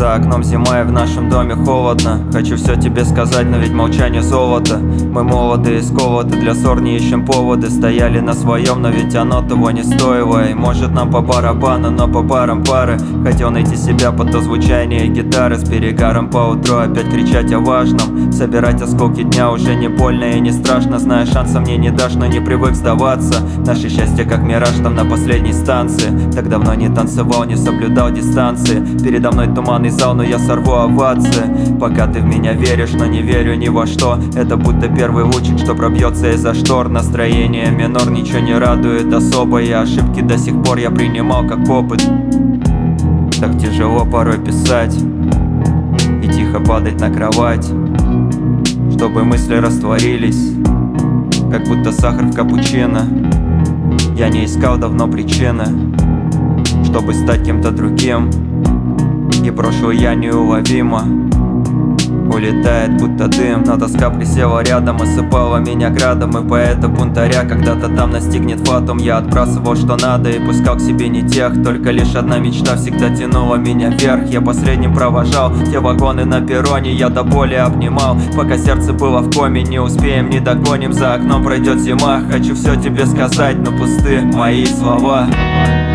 За окном зима и в нашем доме холодно. Хочу все тебе сказать, но ведь молчание золото. Мы молоды и сковаты, для ссор не ищем поводы. Стояли на своем, но ведь оно того не стоило. И может нам по барабану, но по барам пары. Хотел найти себя под то звучание гитары. С перегаром по утру опять кричать о важном. Собирать осколки дня уже не больно и не страшно. Зная, шанса мне не дашь, но не привык сдаваться. Наше счастье как мираж там на последней станции. Так давно не танцевал, не соблюдал дистанции. Передо мной туманный зал, но я сорву овации. Пока ты в меня веришь, но не верю ни во что. Это будто первый лучик, что пробьется из-за штор. Настроение минор, ничего не радует особо. И ошибки до сих пор я принимал как опыт. Так тяжело порой писать и тихо падать на кровать, чтобы мысли растворились, как будто сахар в капучино. Я не искал давно причины, чтобы стать кем-то другим. И прошлое я неуловимо улетает, будто дым. Но тоска присела рядом, осыпала меня градом. И поэта бунтаря когда-то там настигнет фатум. Я отбрасывал что надо и пускал к себе не тех. Только лишь одна мечта всегда тянула меня вверх. Я последним провожал те вагоны на перроне. Я до боли обнимал, пока сердце было в коме. Не успеем, не догоним, за окном пройдет зима. Хочу все тебе сказать, но пусты мои слова.